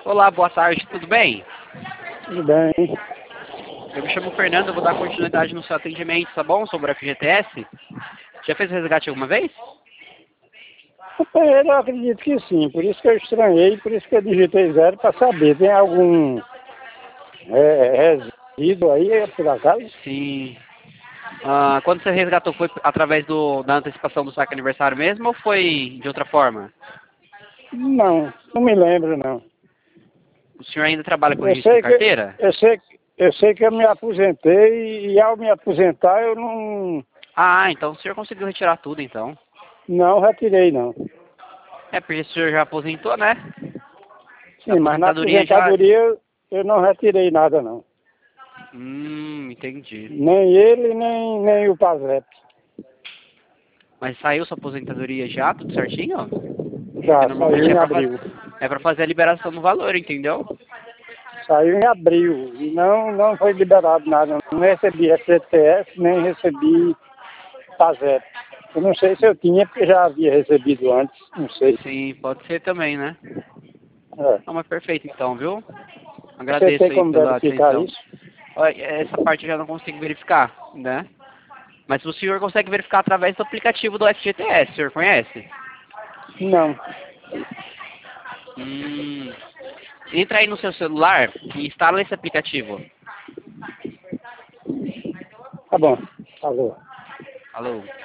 Olá, boa tarde, tudo bem? Tudo bem. Eu me chamo Fernando, eu vou dar continuidade no seu atendimento, tá bom? Sobre a FGTS. Já fez resgate alguma vez? Eu acredito que sim, por isso que eu estranhei, por isso que eu digitei zero para saber. Tem algum resíduo aí, por acaso? Sim. Quando você resgatou, foi através da antecipação do saque aniversário mesmo ou foi de outra forma? Não me lembro não. O senhor ainda trabalha com Eu registro de sei que carteira? eu sei que eu me aposentei e ao me aposentar eu Então o senhor conseguiu retirar tudo, então. não retirei não. É, porque o senhor já aposentou, né? A Sim, mas na aposentadoria já... aposentadoria eu não retirei nada não. Entendi. Nem ele, nem o PASEP. Mas saiu sua aposentadoria já, tudo certinho? Porque Já saiu normalmente em abril. é pra fazer a liberação do valor, entendeu? Saiu em abril e não foi liberado nada. Não recebi FGTS, nem recebi PASEP. Eu não sei se eu tinha, porque já havia recebido antes, não sei. Sim, pode ser também, né? É. Não, mas perfeito então, viu? Você Agradeço tem aí como pela verificar atenção. isso? Olha, essa parte eu já não consigo verificar, né? Mas o senhor consegue verificar através do aplicativo do FGTS, o senhor conhece? Não. Entra aí no seu celular e instala esse aplicativo. Tá bom. Falou. Alô?